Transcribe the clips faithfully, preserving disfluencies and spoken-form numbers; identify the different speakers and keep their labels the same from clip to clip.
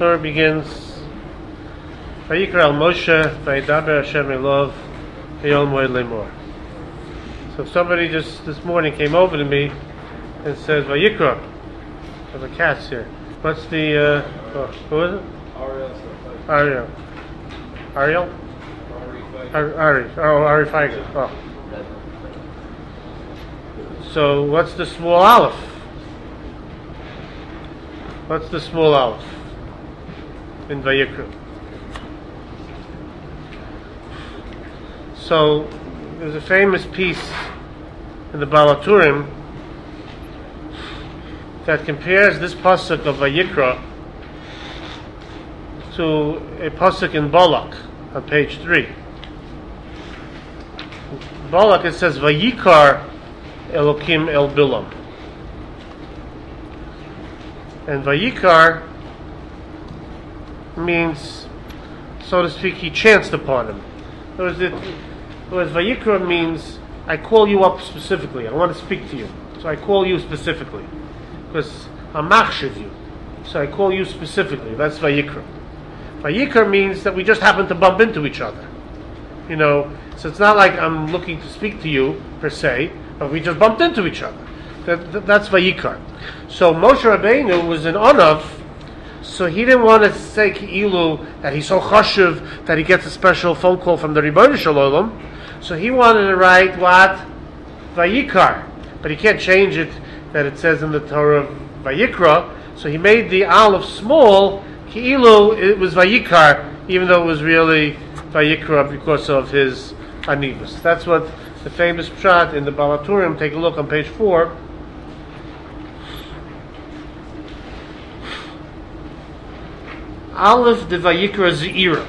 Speaker 1: Torah begins, Vayikra al Moshe, Vayidaber Hashem Elov, Vayol Moed Lemor. So somebody just this morning came over to me and says, Vayikra. I have a cat's here. What's the, uh, oh, who is it? Ariel. Ariel? Ari. Ari. Oh, Ari Feiger. Oh. So what's the small aleph? What's the small aleph in Vayikra? So there's a famous piece in the Balaturim that compares this pasuk of Vayikra to a pasuk in Balak on page three. Balak, it says Vayikar Elokim El Bilam, and Vayikar means, so to speak, he chanced upon him. Whereas, it, whereas Vayikra means I call you up specifically. I want to speak to you, so I call you specifically because I'm machshiv you. So I call you specifically. That's Vayikra. Vayikra means that we just happen to bump into each other. You know, so it's not like I'm looking to speak to you per se, but we just bumped into each other. That, that, that's Vayikar. So Moshe Rabbeinu was an Onav, so he didn't want to say Ki'ilu that he's so chashuv that he gets a special phone call from the Rebbeinu Shalom. So he wanted to write what? Vayikar. But he can't change it that it says in the Torah Vayikra. So he made the aleph small. Ki'ilu, it was Vayikar, even though it was really Vayikra because of his anivus. That's what the famous pshat in the Balaturim. Take a look on page four. Aleph de Vayikra Ze'ira.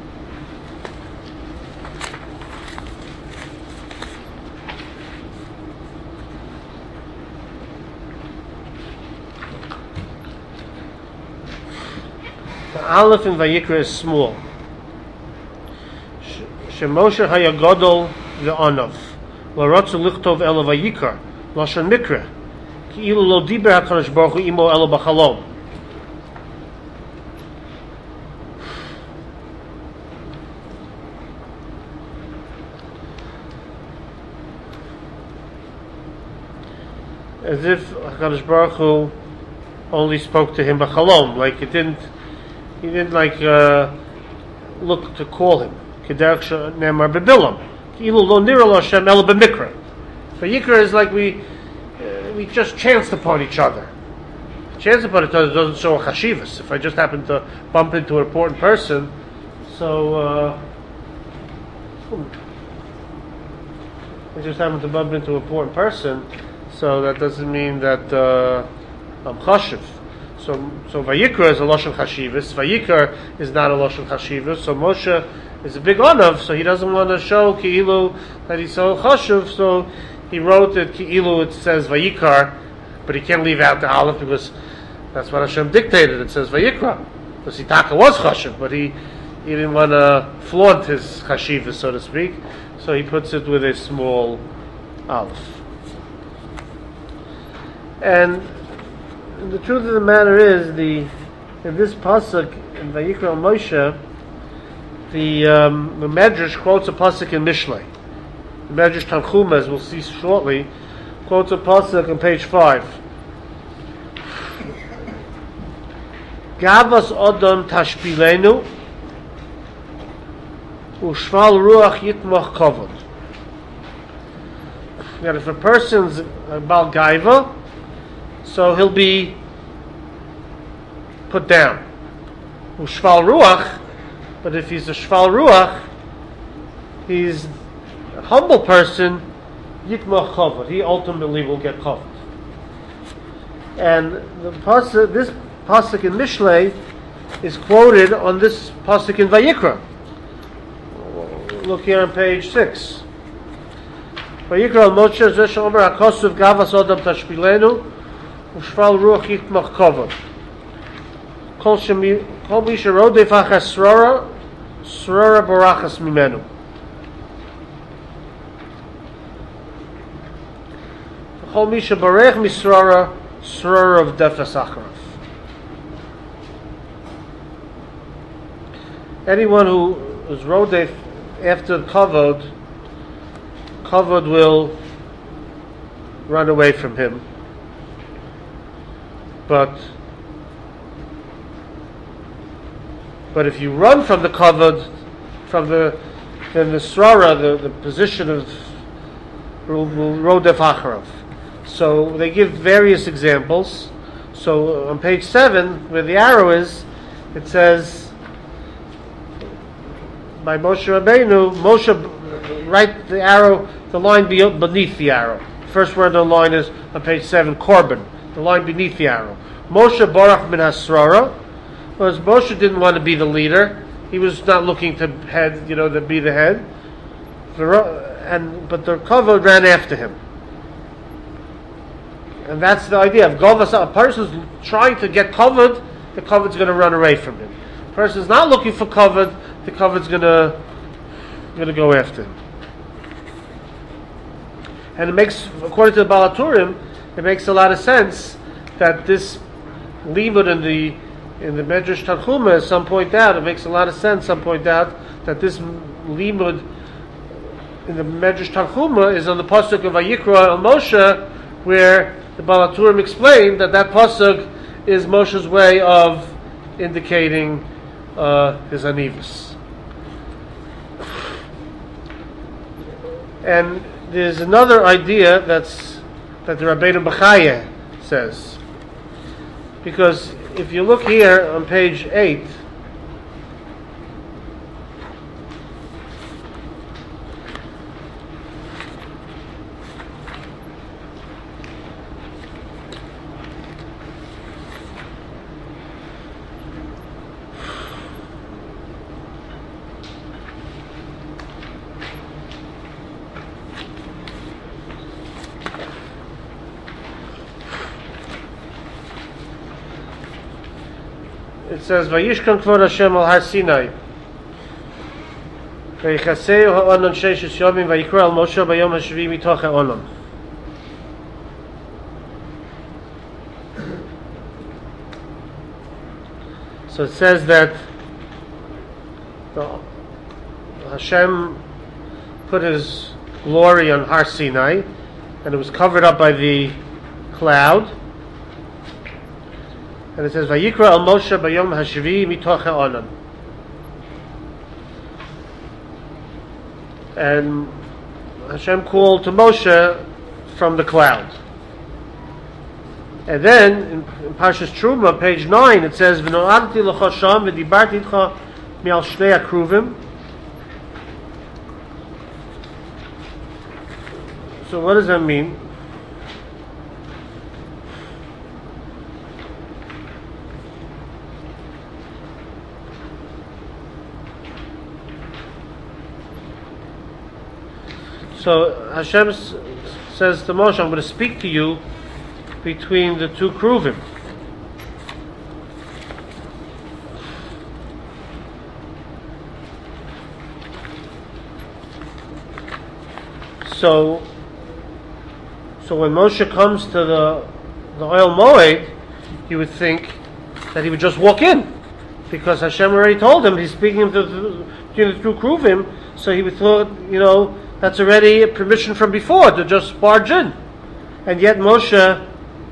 Speaker 1: The Aleph in Vayikra is small. Shemoshe hayagodol ve'onav l'rotzu lichtov elo Vayikar lashon mikra ki ilu lo diber HaKadosh Baruch Hu imo elo b'chalom. As if HaKadosh Baruch Hu only spoke to him b'chalom, like it didn't, he didn't like uh, look to call him. Kederach she'nemar bebilam, ki'ilu lo nira lo Hashem elo b'mikra. Vayikra is like we uh, we just chanced upon each other. Chance upon each other doesn't show a chashivas. If I just happen to bump into an important person, so uh, I just happen to bump into an important person. So that doesn't mean that uh, I'm chashiv. So, so Vayikra is a lashon chashivus. Vayikar is not a lashon chashivus. So Moshe is a big onav. So he doesn't want to show ki'ilu that he's so chashiv. So he wrote that ki'ilu it says Vayikar, but he can't leave out the aleph because that's what Hashem dictated. It says Vayikra. Because Itaka was chashiv, but he he didn't want to flaunt his chashivus, so to speak. So he puts it with a small aleph. And the truth of the matter is, the in this pasuk in Vayikra al Moshe, the um, the Medrash quotes a pasuk in Mishlei. The Medrash Tanchuma, as we'll see shortly, quotes a pasuk on page five. Gavas Odom tashpilenu, ushval ruach yitmach kavod. That if a person's a bal gaiva, so he'll be put down. Ushval ruach, but if he's a shval ruach, he's a humble person. Yitmach chavod, he ultimately will get chavod. And the pasuk, this pasuk in Mishlei is quoted on this pasuk in Vayikra. Look here on page six. Vayikra al Moshe zesh omer hakosuv gavas odam tashpilenu. Ushval ruach yitmach kavod. Kol shemi kol mi sherodef achas srora srora barachas mimenu. Kol mi shebarech misrora srora of defas acharav. anyone who is rodef after kavod, kavod will run away from him. But but if you run from the kavod, from the then the srara, the, the position of rodef acharav. So they give various examples. So on page seven, where the arrow is, it says by Moshe Rabbeinu, Moshe, write the arrow, the line be beneath the arrow. First word on the line is on page seven, korban, the line beneath the arrow. Moshe barach min hasrara, because Moshe didn't want to be the leader. He was not looking to head, you know, to be the head. And but the kavod ran after him. And that's the idea of govas. A person's trying to get kavod, the kavod's going to run away from him. A person's not looking for kavod, the kavod's going to going to go after him. And it makes, according to the Baal HaTurim, it makes a lot of sense that this limud in the in the Medrash Tanchuma, some point out, it makes a lot of sense. Some point out that this limud in the Medrash Tanchuma is on the pasuk of Vayikra El Moshe, where the Baal HaTurim explained that that pasuk is Moshe's way of indicating uh, his anivus. And there's another idea that's that the Rabbeinu Bechaya says, because if you look here on page eight, it says, "Vayishkan kvod Hashem al Har Sinai, vaychaseu ha'onon sheishes yomim, vayikra al Moshe bayom hashvi mitoch ha'onon." So it says that the Hashem put His glory on Har Sinai, and it was covered up by the cloud. And it says, "Vayikra al Moshe bayom hashvi mitoch ha'onon." And Hashem called to Moshe from the cloud. And then in, in Parshas Truma, page nine, it says, "V'no'adti l'cha sham v'dibarti itcha mi'al shnei akruvim." So what does that mean? So Hashem s- says to Moshe, "I'm going to speak to you between the two kruvim." So, so when Moshe comes to the the oil moed, you would think that he would just walk in, because Hashem already told him he's speaking to the, between the two kruvim. So he would thought, you know, that's already a permission from before to just barge in. And yet Moshe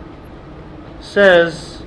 Speaker 1: says,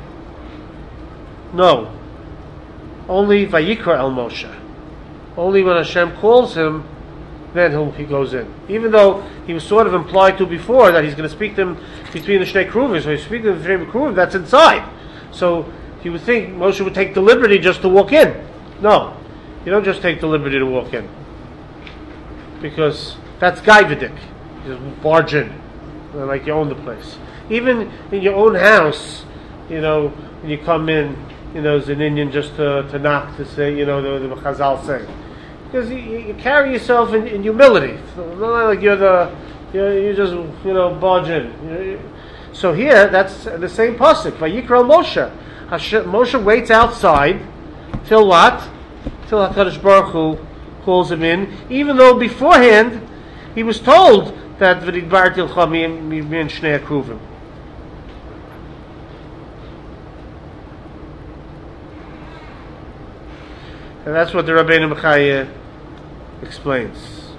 Speaker 1: no. Only Vayikra El Moshe. Only when Hashem calls him, then he'll, he goes in. Even though he was sort of implied to before that he's going to speak to him between the Shnei Kruvim, so he's speaking to the Shnei Kruvim, that's inside. So you would think Moshe would take the liberty just to walk in. No. You don't just take the liberty to walk in. Because that's Gaivadik. You just barge in, like you own the place. Even in your own house, you know, when you come in, you know, as an Indian just to, to knock, to say, you know, the, the Chazal say. Because you, you carry yourself in, in humility. So not like you're the, you're, you just, you know, barge in. You know, so here, that's the same pasuk. Vayikra Moshe. Hashem, Moshe waits outside till what? Till HaKadosh Baruch Hu calls him in, even though beforehand he was told that v'didbarti l'cha min shnei akruvim. And that's what the Rabbeinu Bechaya explains.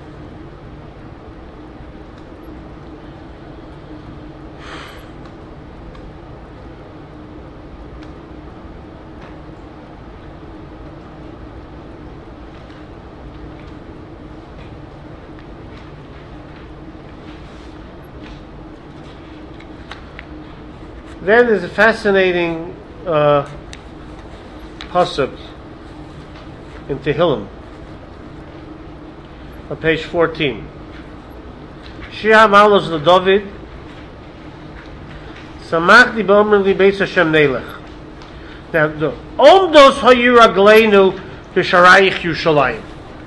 Speaker 1: Then there's a fascinating uh, pasuk in Tehillim on page fourteen. Shir Malos LeDavid Samachti b'omer li beis Hashem nelech. Now, the Omdos hayu ragleinu b'sharayich Yerushalayim.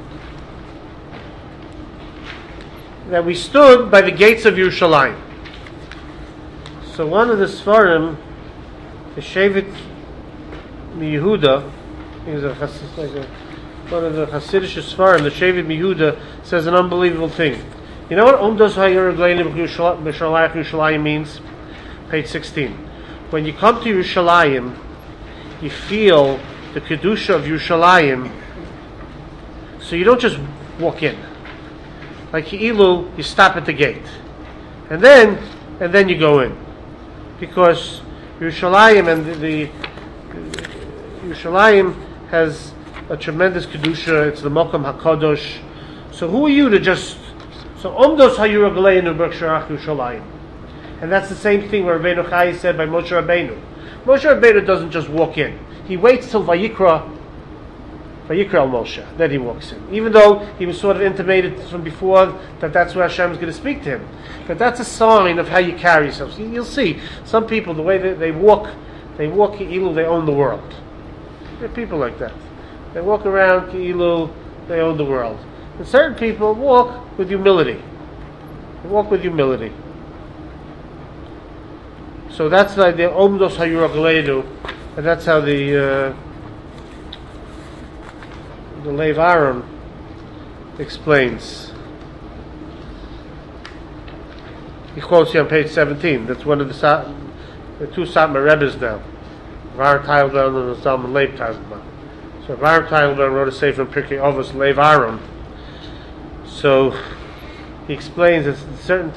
Speaker 1: That we stood by the gates of Yerushalayim. So one of the Sfarim, the Shevet Yehuda, is a, like a, one of the Hasidic Sfarim, the Shevet Yehuda, says an unbelievable thing. You know what Omdos Hayir Gleinim B'Shalayim Yerushalayim means? Page sixteen. When you come to Yerushalayim, you feel the Kedusha of Yerushalayim, so you don't just walk in. Like Ilu, you stop at the gate. And then, and then you go in. Because Yerushalayim and the, the Yerushalayim has a tremendous kedusha. It's the Mokum Hakadosh. So who are you to just? So Omdos Hayur Galeinu B'Sharach Yerushalayim, and that's the same thing where Rabbeinu Chai said by Moshe Rabbeinu. Moshe Rabbeinu doesn't just walk in. He waits till Vayikra, Vayikra al Moshe, then he walks in. Even though he was sort of intimated from before that that's where Hashem is going to speak to him. But that's a sign of how you carry yourself. You'll see some people, the way they, they walk, they walk Ki'ilu, they own the world. There are people like that. They walk around Ki'ilu, they own the world. And certain people walk with humility. They walk with humility. So that's the idea, Omdos Hayur Gleidu, and that's how the uh, the Lev Aaron explains. He quotes here on page seventeen. That's one of the, Sa- the two Satmar Rebbes now. Var Teilbaum and Zalman Leib Teilbaum. So Var Teilbaum wrote a sefer in Pirkei Avos, Lev Aaron. So he explains that certain.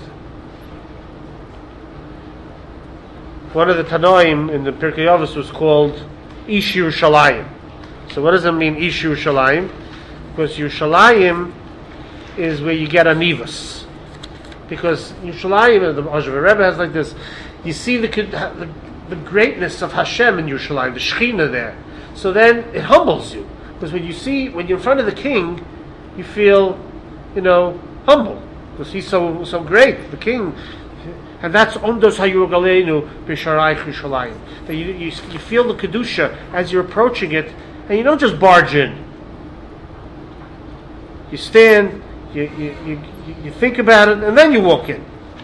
Speaker 1: One of the Tanoim in the Pirkei Avos was called Ish Yerushalayim. So what does it mean, Ish Yerushalayim? Because Yerushalayim is where you get anivus. Because Yerushalayim, the Ozhev Rebbe has like this, you see the, the the greatness of Hashem in Yerushalayim, the Shechina there. So then it humbles you. Because when you see, when you're in front of the king, you feel, you know, humble. Because he's so so great, the king. And that's Omdos Hayur Galeinu B'Sharayich Yerushalayim. That you, you, you feel the Kedusha as you're approaching it, and you don't just barge in. You stand, you, you, you, you think about it, and then you walk in.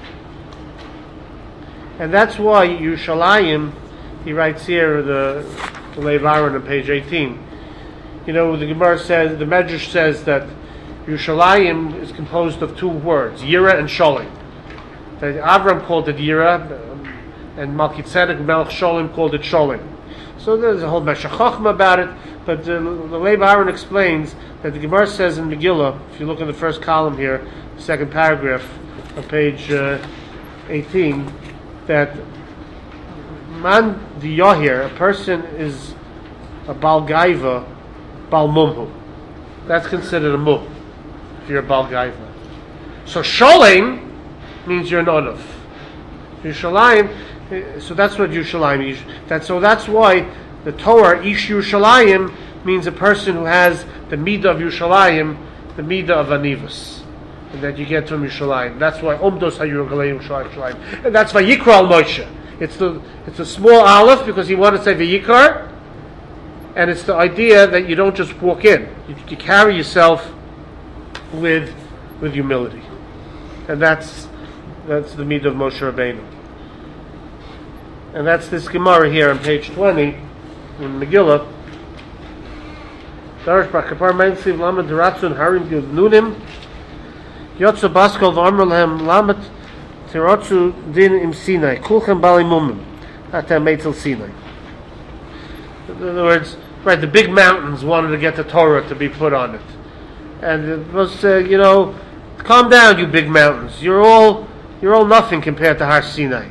Speaker 1: And that's why Yerushalayim, he writes here, the, the Lev Aaron on page eighteen. You know, the Gemara says, the Medrash says that Yerushalayim is composed of two words, Yira and Sholim. That Avram called it Yira, and Malkitzedek Melech Sholim called it Sholim. So there's a whole Meshech Chochmah about it, but uh, the Lev Aaron explains that the Gemara says in Megillah, if you look in the first column here, the second paragraph on page uh, eighteen, that man the Yahir, a person is a Bal Gaiva, Bal Mumhu. That's considered a Mum, if you're a Bal Gaiva. So Sholim means you're an Onav. Yerushalayim, so that's what Yerushalayim is. That, so that's why the Torah, Ish Yerushalayim, means a person who has the Midah of Yerushalayim, the Midah of Anivus. And that you get from Yerushalayim. That's why Omdos Hayur Galeinu Yerushalayim. And that's Vayikra al Moshe. It's the it's a small aleph because he wanted to say Vayikar. And it's the idea that you don't just walk in. You, you carry yourself with with humility. And that's that's the Midah of Moshe Rabbeinu. And that's this Gemara here on page twenty in Megillah. Darish Bakapar Mainsiv Lamed Ratzun Harim Nunim Yotza Baskal V'Amr Lehem Lamed Tirotzu Din Im Sinai Kulchem Bali Mumim Atem Meitel Sinai. In other words, right, the big mountains wanted to get the Torah to be put on it. And it was, uh, you know, calm down, you big mountains. You're all, you're all nothing compared to Har Sinai.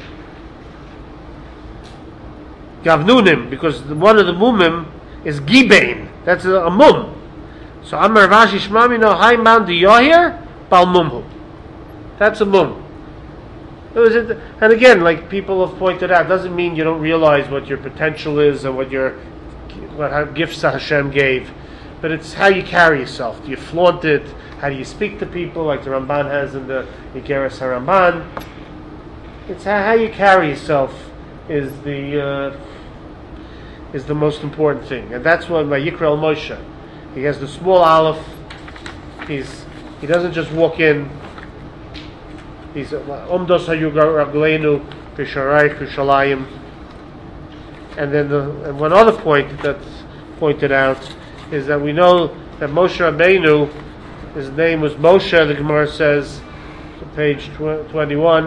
Speaker 1: Gavnunim, because one of the mumim is Gibein. That's a, a mum. So Amar Rashi Shmami no Hai Man Di Yohir Bal Mumhu. That's a mum. It was, and again, like people have pointed out, doesn't mean you don't realize what your potential is and what your what gifts Hashem gave, but it's how you carry yourself. Do you flaunt it? How do you speak to people, like the Ramban has in the Igeres HaRamban? It's how, how you carry yourself is the uh, is the most important thing, and that's what by Yikra Moshe. He has the small aleph. He's he doesn't just walk in. He's Omdos Hayuga Ragleinu Pisharai Kushalayim. And then the, and one other point that's pointed out is that we know that Moshe Rabbeinu, his name was Moshe. The Gemara says, page twenty-one.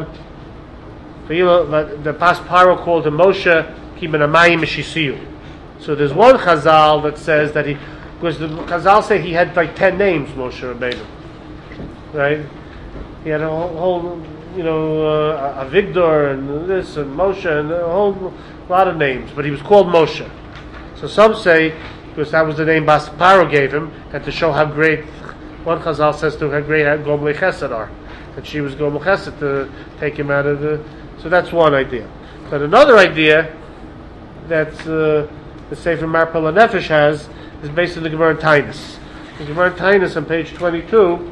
Speaker 1: The past Paro called him Moshe Kiben Amayim Mishisiyu. So there's one Chazal that says that he, because the Chazal say he had like ten names, Moshe Rabbeinu, right? He had a whole, whole you know, uh, Avigdor and this and Moshe and a whole lot of names, but he was called Moshe. So some say because that was the name Bas Paro gave him, and to show how great, one Chazal says to how great Gomlei Chesed are, that she was Gomlei Chesed to take him out of the. So that's one idea. But another idea that uh, the Sefer Marpel HaNefesh has is based on the Gemara in Tainus. The Gemara in Tainus on page twenty-two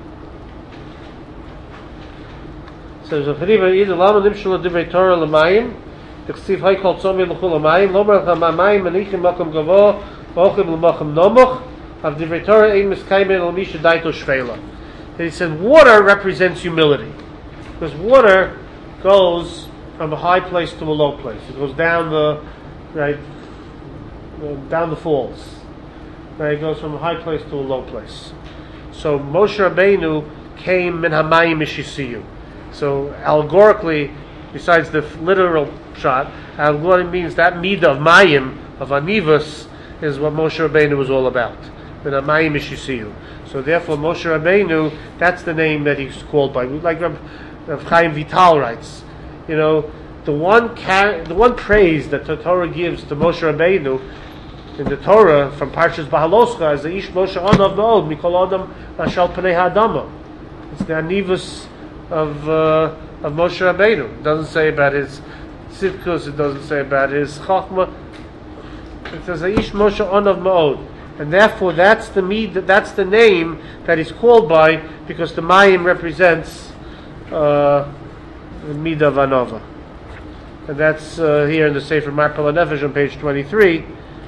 Speaker 1: says, "Either Lama Nimshul Divrei Torah L'Mayim, T'chsiv Hay Kol Tzomei L'Chul L'Mayim, Lomer L'Cham Mayim Manichim Makom Gavo, V'Ochim L'Machem Nomoch, Av Divrei Torah Ein Miskaymen L'Misha Daito Shveila." And he said, water represents humility, because water goes from a high place to a low place. It goes down the right, down the falls. Right, it goes from a high place to a low place. So Moshe Rabbeinu came min hamayim mishisiyu. So allegorically, besides the literal shot, allegorically means that midah of mayim, of anivus, is what Moshe Rabbeinu was all about. Min hamayim mishisiyu. So therefore, Moshe Rabbeinu, that's the name that he's called by. Like Rav, Rav Chaim Vital writes, you know, the one car- the one praise that the Torah gives to Moshe Rabbeinu in the Torah from Parshas Bahaloscha is the Ish Moshe Onav Me'od Mikol Adam Mashal Panei Ha'adama. It's the anivus of uh, of Moshe Rabbeinu. It doesn't say about his tzidkus. It doesn't say about his chachma. It says the Ish Moshe Onav Me'od, and therefore that's the mid, that's the name that he's called by, because the Mayim represents uh, the midah of Anova, and that's uh, here in the Sefer Marpel HaNefesh on page twenty-three.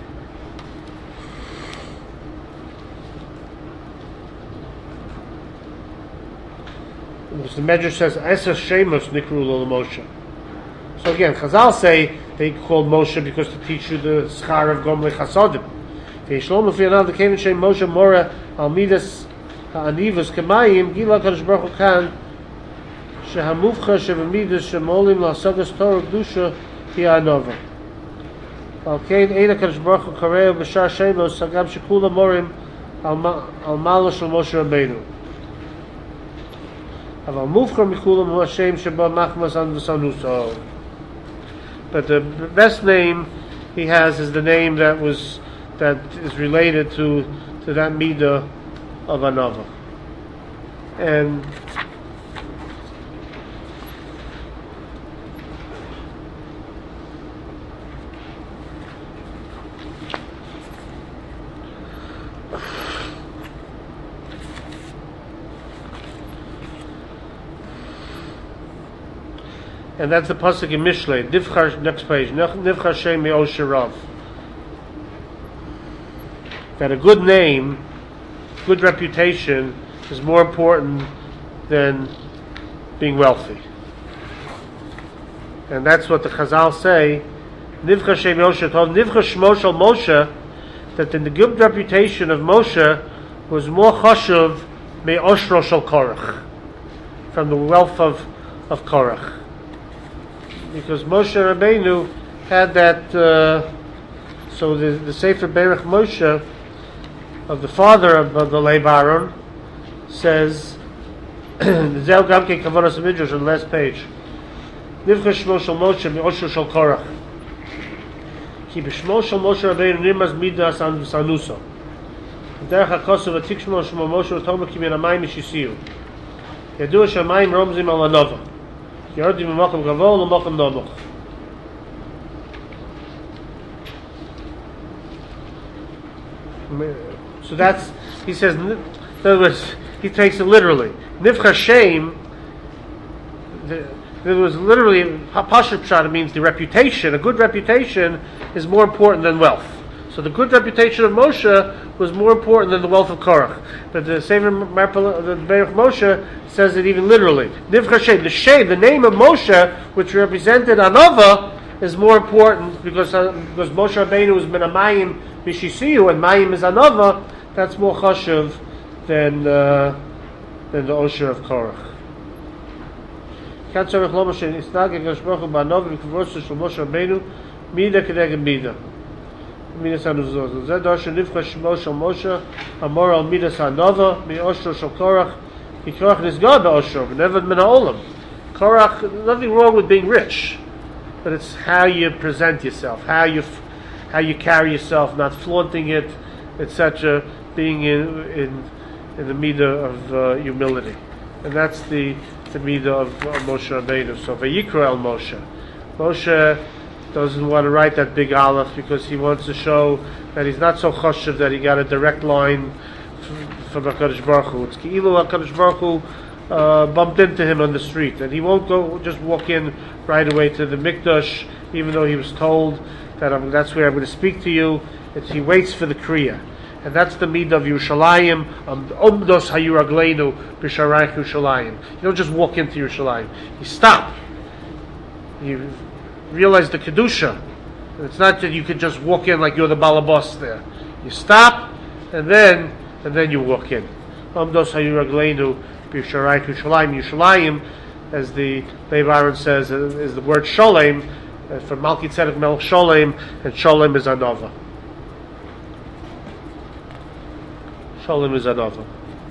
Speaker 1: The Medrash says, "Eser Shemos Nikru Lo Moshe." So again, Chazal say they called Moshe because to teach you the schar of Gomlei Chasodim. Ve'Shlomo Fianav Kemin Shem Moshe Mora Al Midas Ha'anivus Kamayim Gila Kadosh Baruch Hu Kan Shehamuvcha Shevamidas Shemolim LaSagas Torah Kedusha Hi Anova. Al Kein Eina Kadosh Baruch Hu Kareu B'Shar Shemos Sagam Shekula Morim Al Malo Shel Moshe Rabbeinu. But the best name he has is the name that was that is related to to that midah of Anova. And And that's the pasuk in Mishlei. Nivchar, next page. Nivchar Shem Me'osherav. That a good name, good reputation, is more important than being wealthy. And that's what the Chazal say. Nivchar Shem Me'osherav. Nivchar Shmo Shel Moshe. That the good reputation of Moshe was more chashuv me'oshro shel Korach, from the wealth of of Korach. Because Moshe Rabbeinu had that uh, So the, the Sefer Berech Moshe of the father of, of the Lev Aaron says, the Zel Gamke Kavaras Midrash on the last page. Nivcha Shmo Shel Moshe Me'osher Shel Korach. Ki b'Shmo Shel Moshe Rabbeinu Nirmaz Midas Sanuso. Derech HaKosov Atik Shmo Shmo Moshe Otomer Ki Ben Hamayim Mishisiyu. Yadu Shamayim Romzim Al Anova. Yordim B'Mokum Gavol U'Mokum Nomoch. So that's, he says, in other words, he takes it literally. Nivcha Shem, there was literally, Pashut Pshat means the reputation. A good reputation is more important than wealth. So the good reputation of Moshe was more important than the wealth of Korach. But the Sefer Marpel, the Berech Moshe says it even literally. Nivcha Shem, the Shem, the name of Moshe, which represented Anova, is more important because uh, because Moshe Rabbeinu was Ben Hamayim Mishisiyu, and Mayim is Anova. That's more chashuv than uh, than the Osher of Korach. Can't say Moshe Moshe Isnag and Gashbach and Anova because Moshe Rabbeinu Mida Kedeged Mida. Mida Sanuzos. Zed Osher Nivcha Shmo Shel Moshe Amor Al Mida Sanova Mi Osher Shel Korach. Ki Korach Nizgad Osher, but never Min Ha'olam. Korach, nothing wrong with being rich, but it's how you present yourself, how you how you carry yourself, not flaunting it, et cetera. Being in in in the midah of uh, humility, and that's the the midah of uh, Moshe Rabbeinu. So Vayikra El Moshe, Moshe doesn't want to write that big aleph because he wants to show that he's not so chashuv that he got a direct line from HaKadosh Baruch Hu. It's Ki'ilu HaKadosh Baruch Hu uh, bumped into him on the street, and he won't go just walk in right away to the Mikdash, even though he was told that I'm, that's where I'm going to speak to you. It's, he waits for the Kriya. And that's the midah of Yerushalayim, Omdos Hayuragleinu B'Sharayich Yerushalayim. You don't just walk into Yerushalayim. You stop. You realize the Kedusha. And it's not that you can just walk in like you're the balabas there. You stop, and then and then you walk in. Omdos Hayuragleinu B'Sharayich Yerushalayim. Yerushalayim, as the Lev Aaron says, is the word Sholem, uh, from Malki Tzedek Melech Sholem, and Sholem is Anova. Sholem is Anova.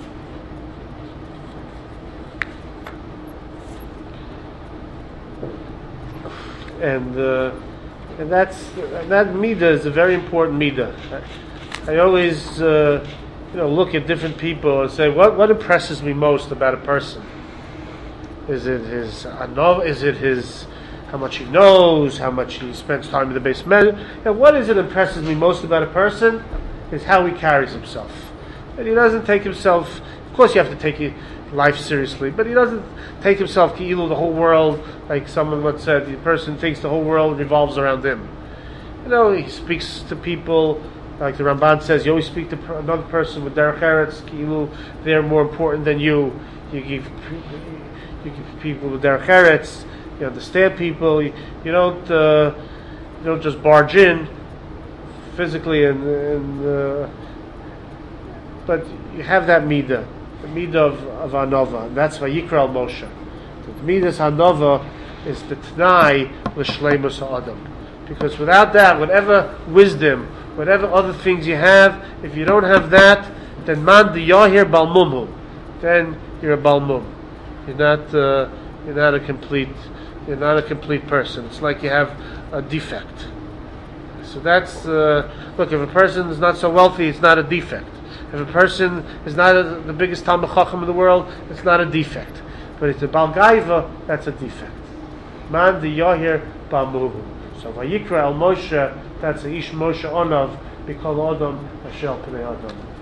Speaker 1: And uh, and that's and that midah is a very important midah. I, I always uh, you know look at different people and say, what what impresses me most about a person? Is it his Anova? Is it his how much he knows? How much he spends time in the basement? And what is it that impresses me most about a person? Is how he carries himself. And he doesn't take himself, of course you have to take life seriously, but he doesn't take himself ki'ilu the whole world, like someone once said, the person thinks the whole world revolves around him. You know, he speaks to people, like the Ramban says, you always speak to another person with derech eretz, ki'ilu, they're more important than you. You give, you give people with derech eretz, you understand people, you, you don't uh, you don't just barge in physically and, and uh, but you have that midah, the midah of, of Anova, and that's Vayikra Moshe. The midas Anova is the T'nai l'shleimus ha'adam. Because without that, whatever wisdom, whatever other things you have, if you don't have that, then man di yahir balmumhu, then you're a balmum. You're not, uh, you're not a complete, you're not a complete person. It's like you have a defect. So that's uh, look. If a person is not so wealthy, it's not a defect. If a person is not a, the biggest Talmid Chacham in the world, it's not a defect. But if it's a Bal Gaiva, that's a defect. Man di Yahir Ba'muhu. So Vayikra El Moshe, that's a Ish Moshe Onav, B'Kol Adam Ashel Pnei Adam.